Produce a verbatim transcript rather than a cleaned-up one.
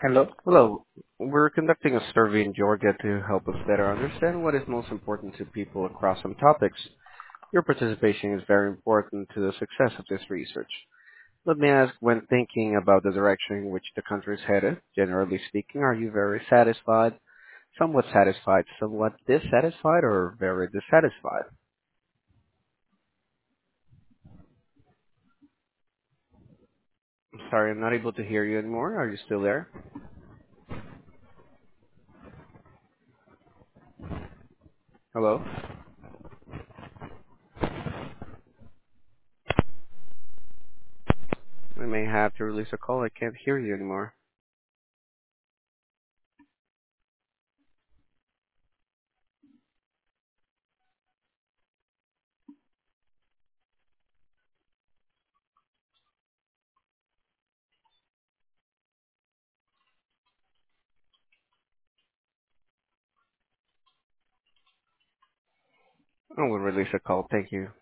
Hello. Hello. We're conducting a survey in Georgia to help us better understand what is most important to people across some topics. Your participation is very important to the success of this research. Let me ask, when thinking about the direction in which the country is headed, generally speaking, are you very satisfied, somewhat satisfied, somewhat dissatisfied, or very dissatisfied? I'm sorry, I'm not able to hear you anymore. Are you still there? Hello? I may have to release a call. I can't hear you anymore. I will release a call. Thank you.